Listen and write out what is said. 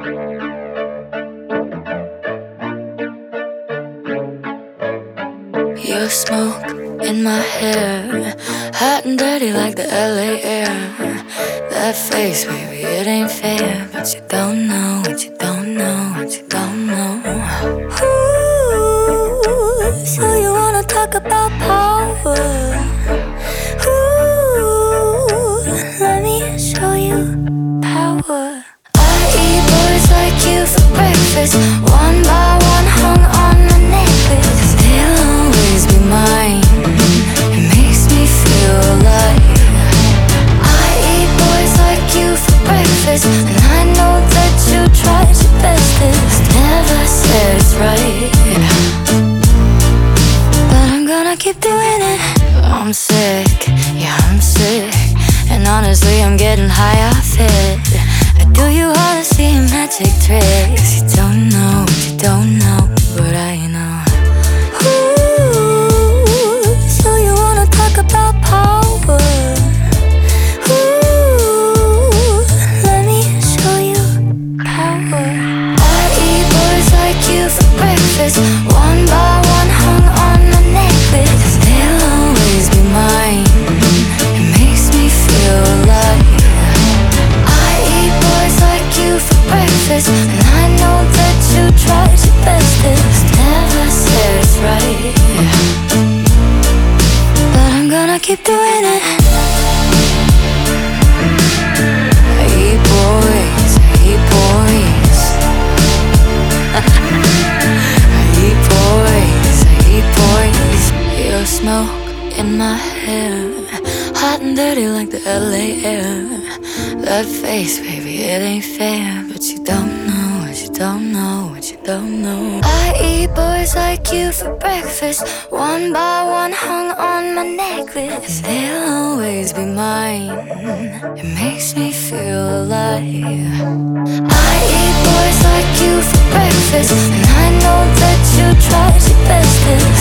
Your smoke in my hair, hot and dirty like the LA air. That face, baby, it ain't fair. But you don't know what you don't know, what you don't know. Ooh, so you wanna talk about power? Ooh, let me show you power. I eat boys like you for breakfast, one by one hung on my necklace. They'll always be mine, it makes me feel alive. I eat boys like you for breakfast, and I know that you tried your bestest. Never said it's right, but I'm gonna keep doing it. I'm sick, yeah I'm sick, and honestly I'm getting high off it. I do you all the same magic tricks. You don't know what you don't know, but I know. Ooh, so you wanna talk about power? Ooh, let me show you power. I eat boys like you for breakfast, one by one hung on my necklace. They'll always be mine, it makes me feel alive. I eat boys like you for breakfast, and I know that you tried your bestest. Never said it's right, but I'm gonna keep doing it. I eat boys, I eat boys. I eat boys, I eat boys. Your smoke in my hair, hot and dirty like the LA air. That face, baby, it ain't fair. But you don't know what you don't know, what you don't know. I eat boys like you for breakfast, one by one hung on my necklace. They'll always be mine, it makes me feel alive. I eat boys like you for breakfast, and I know that you tried your bestest.